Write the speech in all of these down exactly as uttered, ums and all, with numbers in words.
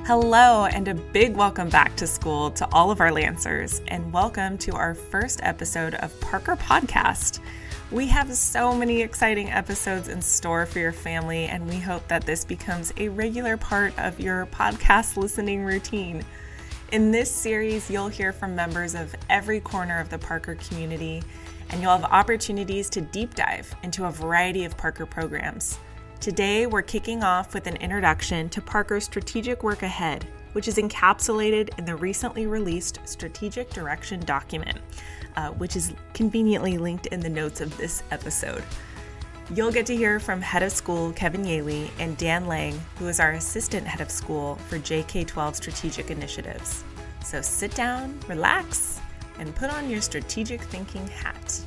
Hello, and a big welcome back to school to all of our Lancers, and welcome to our first episode of Parker Podcast. We have so many exciting episodes in store for your family, and we hope that this becomes a regular part of your podcast listening routine. In this series, you'll hear from members of every corner of the Parker community, and you'll have opportunities to deep dive into a variety of Parker programs. Today, we're kicking off with an introduction to Parker's strategic work ahead, which is encapsulated in the recently released Strategic Direction document, uh, which is conveniently linked in the notes of this episode. You'll get to hear from Head of School Kevin Yaley and Dan Lang, who is our Assistant Head of School for J K twelve Strategic Initiatives. So sit down, relax, and put on your strategic thinking hat.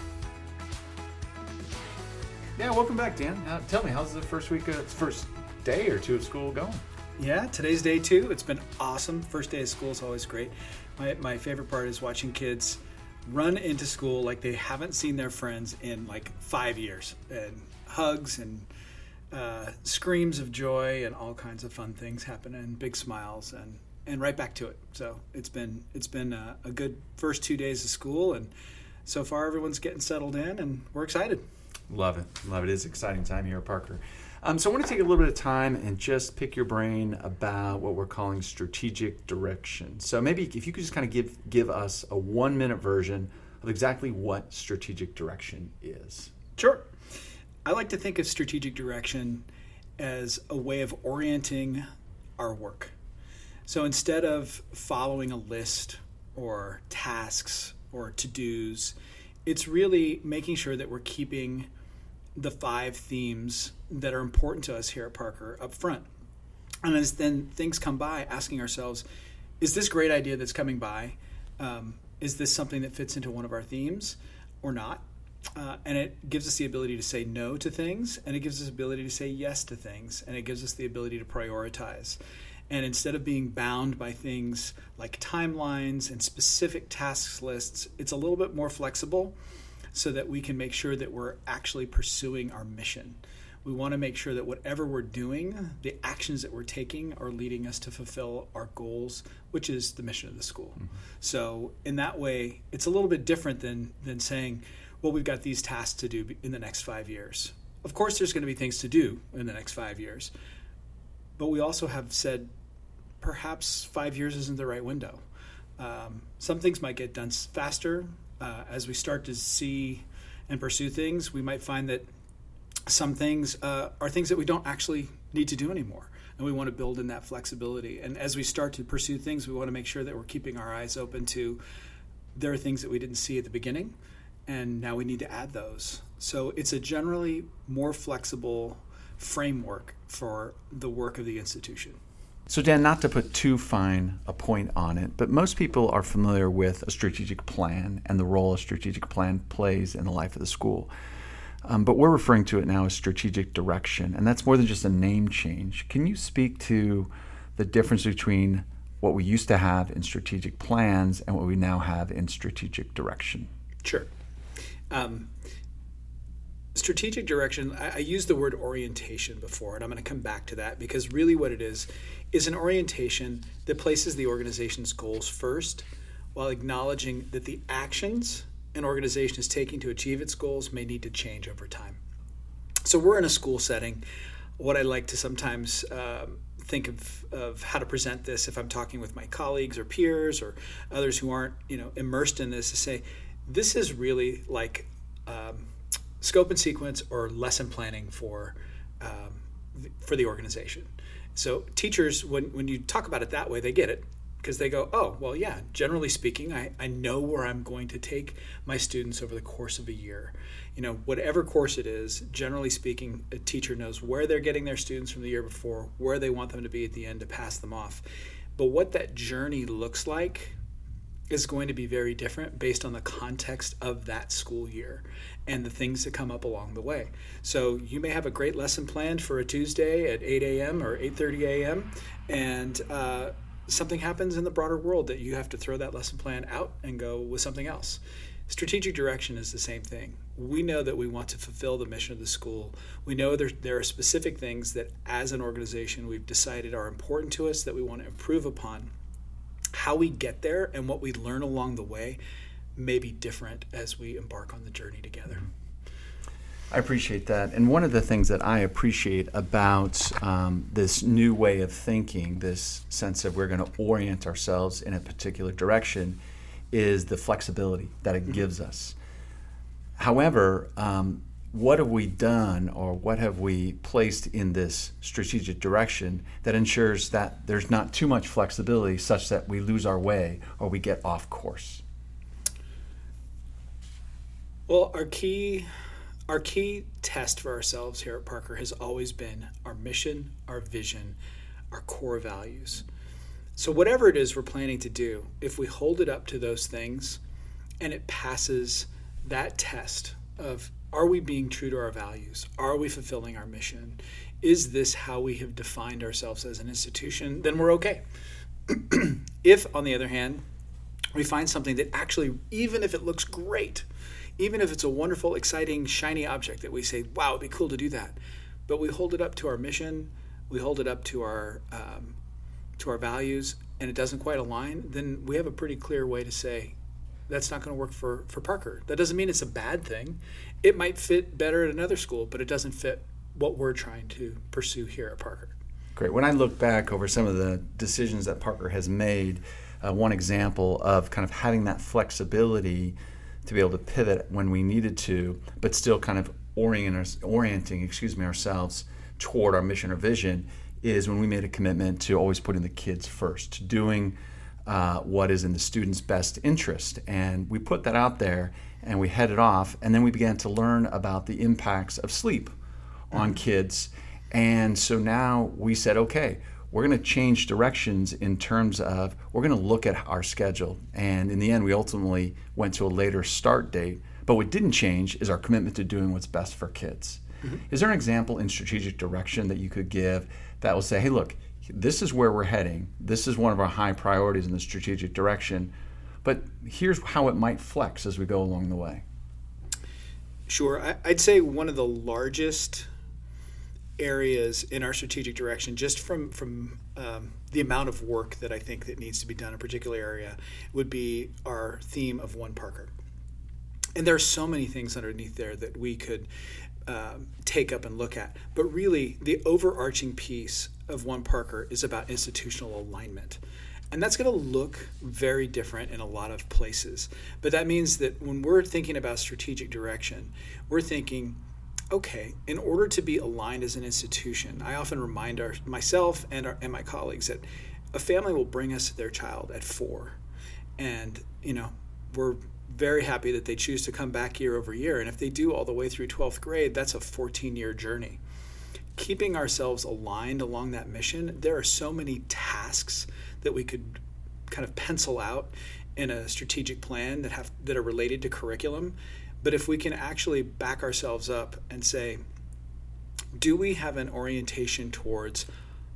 Yeah, welcome back, Dan. Uh, tell me, how's the first week, of, first day or two of school going? Yeah, today's day two. It's been awesome. First day of school is always great. My my favorite part is watching kids run into school like they haven't seen their friends in like five years. And hugs and uh, screams of joy and all kinds of fun things happen and big smiles and, and right back to it. So it's been it's been a, a good first two days of school, and so far everyone's getting settled in and we're excited. Love it. Love it. It's an exciting time here at Parker. Um, so I want to take a little bit of time and just pick your brain about what we're calling strategic direction. So maybe if you could just kind of give give us a one-minute version of exactly what strategic direction is. Sure. I like to think of strategic direction as a way of orienting our work. So instead of following a list or tasks or to-dos, it's really making sure that we're keeping the five themes that are important to us here at Parker up front. And as then things come by, asking ourselves, is this great idea that's coming by, um, is this something that fits into one of our themes or not? Uh, and it gives us the ability to say no to things, and it gives us the ability to say yes to things, and it gives us the ability to prioritize. And instead of being bound by things like timelines and specific tasks lists, it's a little bit more flexible so that we can make sure that we're actually pursuing our mission. We want to make sure that whatever we're doing, the actions that we're taking are leading us to fulfill our goals, which is the mission of the school. Mm-hmm. So in that way, it's a little bit different than, than saying, well, we've got these tasks to do in the next five years. Of course, there's going to be things to do in the next five years. But we also have said perhaps five years isn't the right window. Um, some things might get done faster. Uh, as we start to see and pursue things, we might find that some things uh, are things that we don't actually need to do anymore. And we want to build in that flexibility. And as we start to pursue things, we want to make sure that we're keeping our eyes open to there are things that we didn't see at the beginning, and now we need to add those. So it's a generally more flexible framework for the work of the institution. So Dan, not to put too fine a point on it, but most people are familiar with a strategic plan and the role a strategic plan plays in the life of the school. Um, but we're referring to it now as strategic direction, and that's more than just a name change. Can you speak to the difference between what we used to have in strategic plans and what we now have in strategic direction? Sure. Um, Strategic direction, I, I used the word orientation before, and I'm going to come back to that because really what it is is an orientation that places the organization's goals first while acknowledging that the actions an organization is taking to achieve its goals may need to change over time. So we're in a school setting. What I like to sometimes um, think of, of how to present this if I'm talking with my colleagues or peers or others who aren't, you know, immersed in this, to say this is really like um, scope and sequence or lesson planning for um, for the organization. So teachers, when, when you talk about it that way, they get it because they go, oh, well, yeah, generally speaking, I, I know where I'm going to take my students over the course of a year. You know, whatever course it is, generally speaking, a teacher knows where they're getting their students from the year before, where they want them to be at the end to pass them off. But what that journey looks like is going to be very different based on the context of that school year and the things that come up along the way. So you may have a great lesson planned for a Tuesday at eight a.m. or eight thirty a.m. and uh, something happens in the broader world that you have to throw that lesson plan out and go with something else. Strategic direction is the same thing. we know that we want to fulfill the mission of the school. We know there, there are specific things that as an organization we've decided are important to us that we want to improve upon. How we get there and what we learn along the way may be different as we embark on the journey together. I appreciate that. And one of the things that I appreciate about um, this new way of thinking, this sense of we're going to orient ourselves in a particular direction, is the flexibility that it mm-hmm. gives us. However, um, what have we done or what have we placed in this strategic direction that ensures that there's not too much flexibility such that we lose our way or we get off course? Well, our key, our key test for ourselves here at Parker has always been our mission, our vision, our core values. So whatever it is we're planning to do, if we hold it up to those things and it passes that test of, are we being true to our values? Are we fulfilling our mission? Is this how we have defined ourselves as an institution? Then we're okay. If, on the other hand, we find something that actually, even if it looks great, even if it's a wonderful, exciting, shiny object that we say, wow, it'd be cool to do that, but we hold it up to our mission, we hold it up to our um, to our values, and it doesn't quite align, then we have a pretty clear way to say, that's not going to work for, for Parker. That doesn't mean it's a bad thing. It might fit better at another school, but it doesn't fit what we're trying to pursue here at Parker. Great. When I look back over some of the decisions that Parker has made, uh, one example of kind of having that flexibility to be able to pivot when we needed to, but still kind of orient, orienting excuse me, ourselves toward our mission or vision is when we made a commitment to always putting the kids first, doing Uh, what is in the student's best interest. And we put that out there and we headed off, and then we began to learn about the impacts of sleep on mm-hmm. kids. And so now we said, okay, we're going to change directions in terms of we're going to look at our schedule. And in the end, we ultimately went to a later start date. But what didn't change is our commitment to doing what's best for kids. Mm-hmm. Is there an example in strategic direction that you could give that will say, hey, look, this is where we're heading. This is one of our high priorities in the strategic direction, but here's how it might flex as we go along the way? Sure. I'd say one of the largest areas in our strategic direction, just from, from um, the amount of work that I think that needs to be done in a particular area, would be our theme of One Parker. And there are so many things underneath there that we could um, take up and look at. But really, the overarching piece of One Parker is about institutional alignment. And that's going to look very different in a lot of places. But that means that when we're thinking about strategic direction, we're thinking, okay, in order to be aligned as an institution, I often remind our, myself and, our, and my colleagues that a family will bring us their child at four. And, you know, we're very happy that they choose to come back year over year. And if they do all the way through twelfth grade, that's a fourteen-year journey. Keeping ourselves aligned along that mission, there are so many tasks that we could kind of pencil out in a strategic plan that have that are related to curriculum. But if we can actually back ourselves up and say, do we have an orientation towards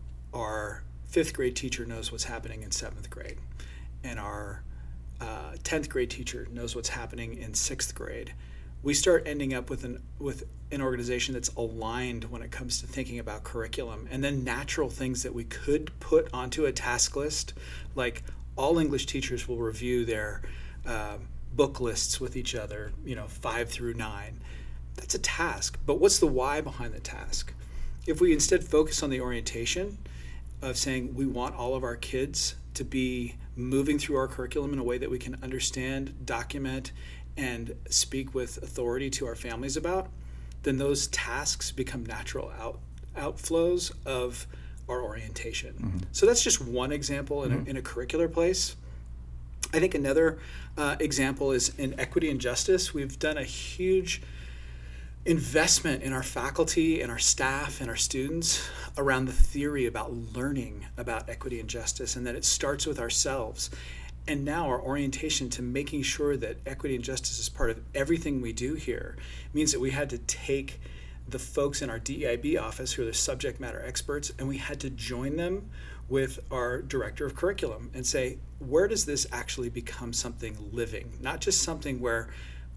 our fifth grade teacher knows what's happening in seventh grade, and our uh, tenth grade teacher knows what's happening in sixth grade? We start ending up with an with an organization that's aligned when it comes to thinking about curriculum, and then natural things that we could put onto a task list, like all English teachers will review their uh, book lists with each other, you know, five through nine. That's a task, but what's the why behind the task? If we instead focus on the orientation of saying we want all of our kids to be moving through our curriculum in a way that we can understand, document, and speak with authority to our families about, then those tasks become natural out, outflows of our orientation. Mm-hmm. So that's just one example in, mm-hmm. a, in a curricular place. I think another uh, example is in equity and justice. We've done a huge investment in our faculty and our staff and our students around the theory about learning about equity and justice, and that it starts with ourselves. And now our orientation to making sure that equity and justice is part of everything we do here means that we had to take the folks in our D E I B office who are the subject matter experts, and we had to join them with our director of curriculum and say, where does this actually become something living? Not just something where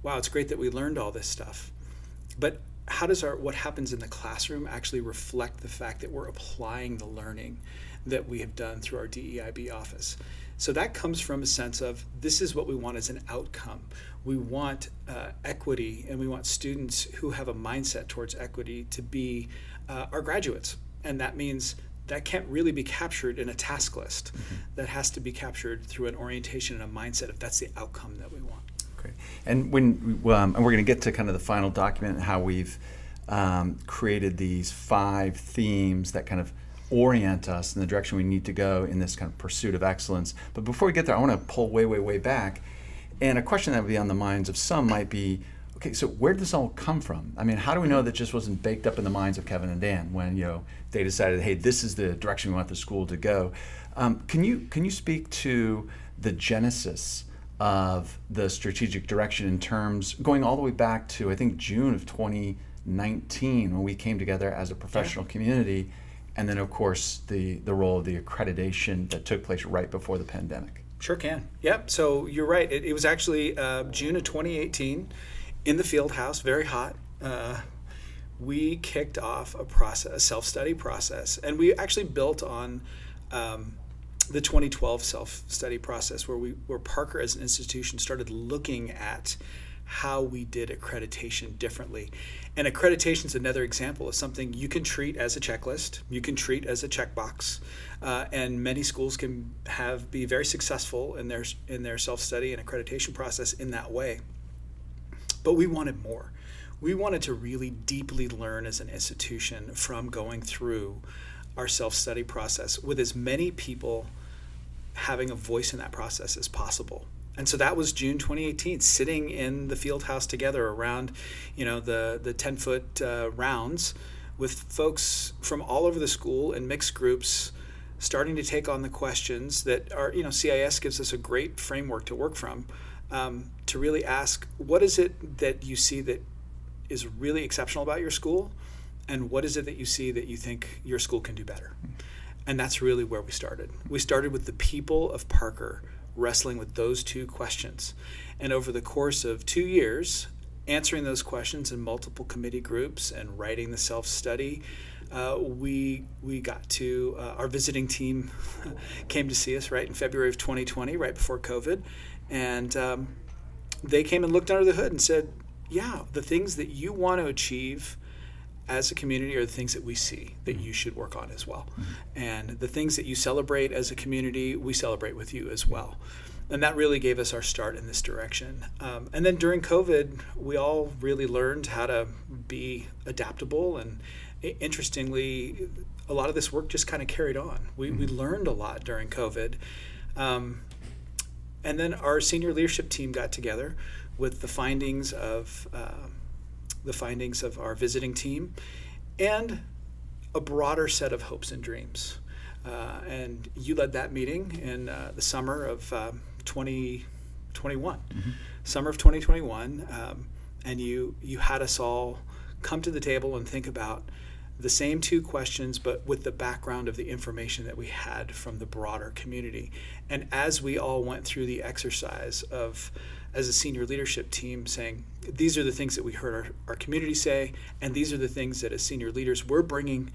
wow, it's great that we learned all this stuff. But how does our what happens in the classroom actually reflect the fact that we're applying the learning that we have done through our D E I B office? So that comes from a sense of this is what we want as an outcome. We want uh, equity, and we want students who have a mindset towards equity to be uh, our graduates. And that means that can't really be captured in a task list. Mm-hmm. That has to be captured through an orientation and a mindset if that's the outcome that we want. Great. And when um, and we're going to get to kind of the final document and how we've um, created these five themes that kind of orient us in the direction we need to go in this kind of pursuit of excellence. But before we get there, I want to pull way, way, way back. And a question that would be on the minds of some might be, okay, so where did this all come from? I mean, how do we know that just wasn't baked up in the minds of Kevin and Dan when, you know, they decided, hey, this is the direction we want the school to go? Um, can you can you speak to the genesis of the strategic direction in terms, going all the way back to, I think, June of twenty nineteen, when we came together as a professional yeah. community, and then, of course, the, the role of the accreditation that took place right before the pandemic? Sure can. Yep. So you're right. It, it was actually uh, June of twenty eighteen in the field house, very hot. Uh, we kicked off a process, a self-study process, and we actually built on um, the twenty twelve self-study process, where we, where Parker as an institution started looking at how we did accreditation differently. And accreditation is another example of something you can treat as a checklist, you can treat as a checkbox, uh, and many schools can have be very successful in their in their self-study and accreditation process in that way. But we wanted more. We wanted to really deeply learn as an institution from going through our self-study process with as many people having a voice in that process as possible. And so that was June twenty eighteen, sitting in the field house together around, you know, the the ten foot uh, rounds with folks from all over the school in mixed groups, starting to take on the questions that are, you know, C I S gives us a great framework to work from, um, to really ask, what is it that you see that is really exceptional about your school, and what is it that you see that you think your school can do better? And that's really where we started. We started with the people of Parker wrestling with those two questions. And over the course of two years, answering those questions in multiple committee groups and writing the self-study, uh, we we got to, uh, our visiting team came to see us right in February of twenty twenty, right before COVID. And um, they came and looked under the hood and said, yeah, the things that you want to achieve as a community are the things that we see that you should work on as well. Mm-hmm. And the things that you celebrate as a community, we celebrate with you as well. And that really gave us our start in this direction. Um, and then during COVID, we all really learned how to be adaptable. And interestingly, a lot of this work just kind of carried on. We, mm-hmm. we learned a lot during COVID. Um, and then our senior leadership team got together with the findings of uh, the findings of our visiting team, and a broader set of hopes and dreams. Uh, and you led that meeting in uh, the summer of uh, twenty twenty-one. Mm-hmm. Summer of twenty twenty-one, um, and you you had us all come to the table and think about the same two questions, but with the background of the information that we had from the broader community. And as we all went through the exercise of, as a senior leadership team, saying, these are the things that we heard our, our community say, and these are the things that as senior leaders we're bringing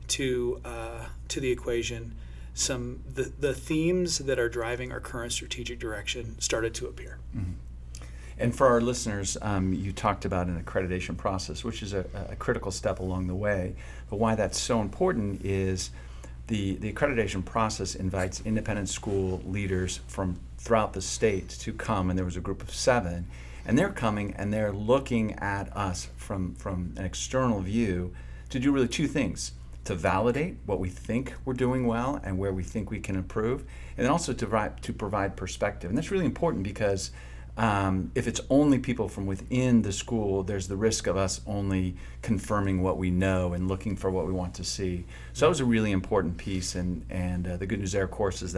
to uh, to the equation, some the, the themes that are driving our current strategic direction started to appear. Mm-hmm. And for our listeners, um, you talked about an accreditation process, which is a, a critical step along the way. But why that's so important is the, the accreditation process invites independent school leaders from throughout the state to come, and there was a group of seven, and they're coming and they're looking at us from, from an external view to do really two things: to validate what we think we're doing well and where we think we can improve, and then also to provide, to provide perspective. And that's really important because Um, if it's only people from within the school, there's the risk of us only confirming what we know and looking for what we want to see. So that was a really important piece, and, and uh, the good news there, of course, is that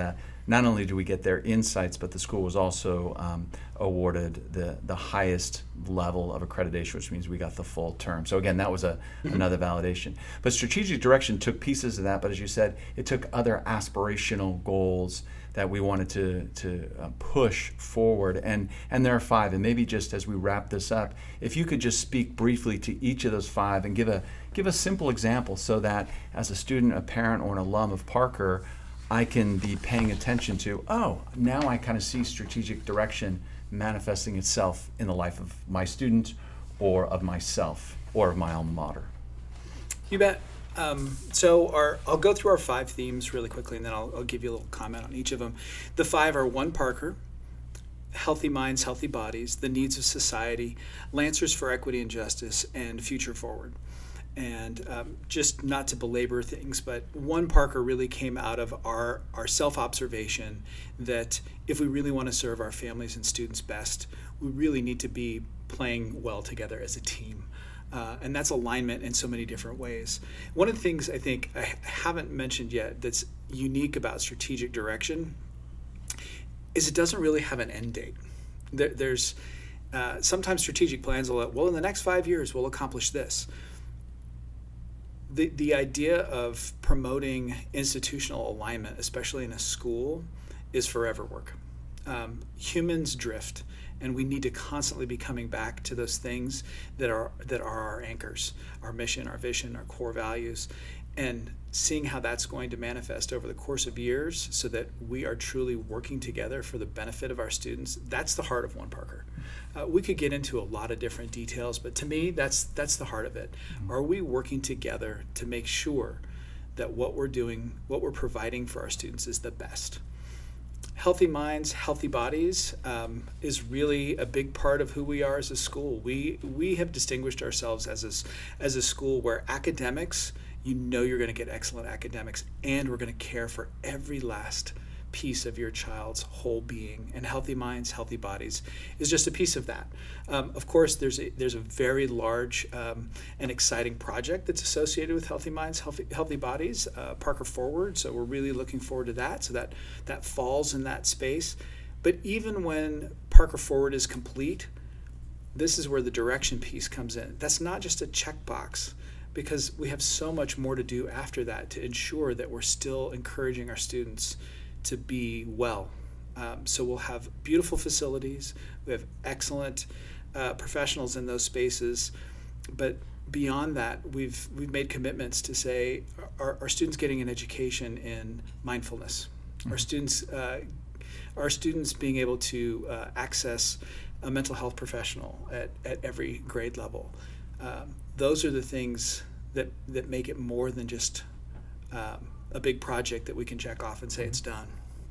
not only do we get their insights, but the school was also um, awarded the, the highest level of accreditation, which means we got the full term. So again, that was a another validation. But strategic direction took pieces of that, but as you said, it took other aspirational goals that we wanted to to uh, push forward, and and there are five. And maybe just as we wrap this up, if you could just speak briefly to each of those five and give a give a simple example, so that as a student, a parent, or an alum of Parker, I can be paying attention to, oh, now I kind of see strategic direction manifesting itself in the life of my student, or of myself, or of my alma mater. You bet. Um, so our, I'll go through our five themes really quickly, and then I'll, I'll give you a little comment on each of them. The five are One Parker, Healthy Minds, Healthy Bodies, The Needs of Society, Lancers for Equity and Justice, and Future Forward. And um, just not to belabor things, but One Parker really came out of our, our self-observation that if we really want to serve our families and students best, we really need to be playing well together as a team. Uh, and that's alignment in so many different ways. One of the things I think I haven't mentioned yet that's unique about strategic direction is it doesn't really have an end date. There, there's uh, sometimes strategic plans will, well, in the next five years, we'll accomplish this. The, the idea of promoting institutional alignment, especially in a school, is forever work. Um, humans drift, and we need to constantly be coming back to those things that are that are our anchors, our mission, our vision, our core values, and seeing how that's going to manifest over the course of years so that we are truly working together for the benefit of our students. That's the heart of One Parker. Uh, we could get into a lot of different details, but to me, that's that's the heart of it. Are we working together to make sure that what we're doing, what we're providing for our students is the best? Healthy minds, healthy bodies um, is really a big part of who we are as a school. We we have distinguished ourselves as a, as a school where academics, you know you're going to get excellent academics, and we're going to care for every last piece of your child's whole being. And healthy minds, healthy bodies is just a piece of that. Um, of course, there's a, there's a very large um, and exciting project that's associated with healthy minds, healthy healthy bodies, uh, Parker Forward. So we're really looking forward to that. So that that falls in that space. But even when Parker Forward is complete, this is where the direction piece comes in. That's not just a checkbox, because we have so much more to do after that to ensure that we're still encouraging our students to be well. Um, so we'll have beautiful facilities, we have excellent uh, professionals in those spaces, but beyond that, we've we've made commitments to say, are our students getting an education in mindfulness? Mm-hmm. Our students, uh, our students being able to uh, access a mental health professional at, at every grade level. Um, those are the things that, that make it more than just um, a big project that we can check off and say it's done.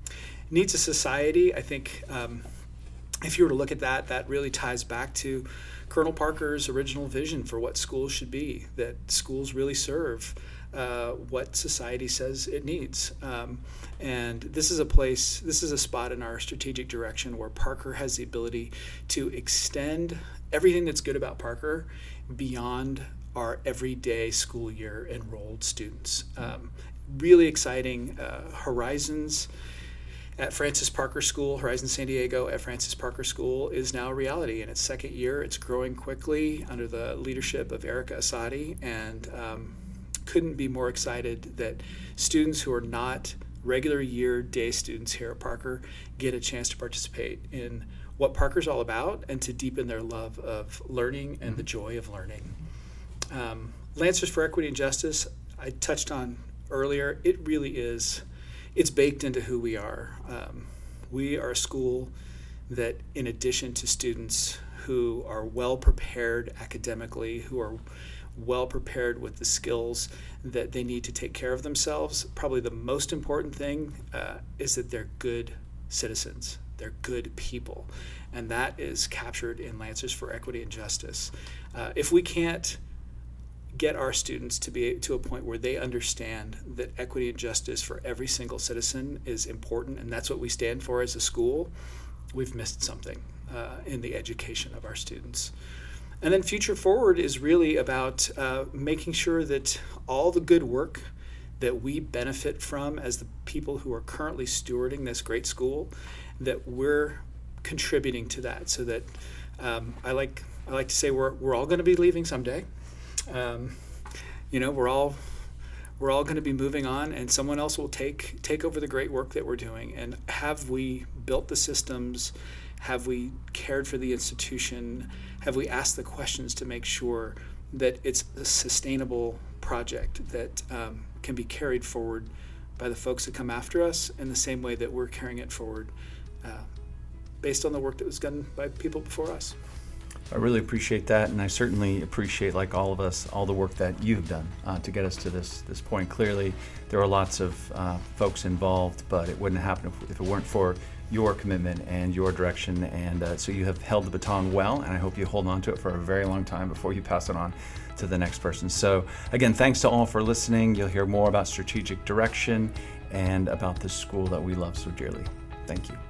Needs of society, I think um, if you were to look at that, that really ties back to Colonel Parker's original vision for what schools should be, that schools really serve uh, what society says it needs. Um, and this is a place, this is a spot in our strategic direction where Parker has the ability to extend everything that's good about Parker beyond our everyday school year enrolled students. Um, really exciting uh, horizons at Francis Parker School. Horizon San Diego at Francis Parker School is now a reality in its second year. It's growing quickly under the leadership of Erica Asadi, and um, couldn't be more excited that students who are not regular year day students here at Parker get a chance to participate in what Parker's all about and to deepen their love of learning and the joy of learning. Um, Lancers for Equity and Justice, I touched on earlier. It really is, it's baked into who we are. Um, we are a school that, in addition to students who are well prepared academically, who are well prepared with the skills that they need to take care of themselves, probably the most important thing uh, is that they're good citizens. They're good people. And that is captured in Lancers for Equity and Justice. Uh, if we can't get our students to be to a point where they understand that equity and justice for every single citizen is important, and that's what we stand for as a school, we've missed something uh, in the education of our students. And then Future Forward is really about uh, making sure that all the good work that we benefit from as the people who are currently stewarding this great school, that we're contributing to that, so that um, I like I like to say we're we're all going to be leaving someday. Um, you know, we're all we're all going to be moving on, and someone else will take take over the great work that we're doing. And have we built the systems? Have we cared for the institution? Have we asked the questions to make sure that it's a sustainable project that um, can be carried forward by the folks that come after us in the same way that we're carrying it forward uh, based on the work that was done by people before us? I really appreciate that, and I certainly appreciate, like all of us, all the work that you've done uh, to get us to this this point. Clearly, there are lots of uh, folks involved, but it wouldn't happen if, if it weren't for your commitment and your direction, and uh, so you have held the baton well, and I hope you hold on to it for a very long time before you pass it on to the next person. So again, thanks to all for listening. You'll hear more about strategic direction and about this school that we love so dearly. Thank you.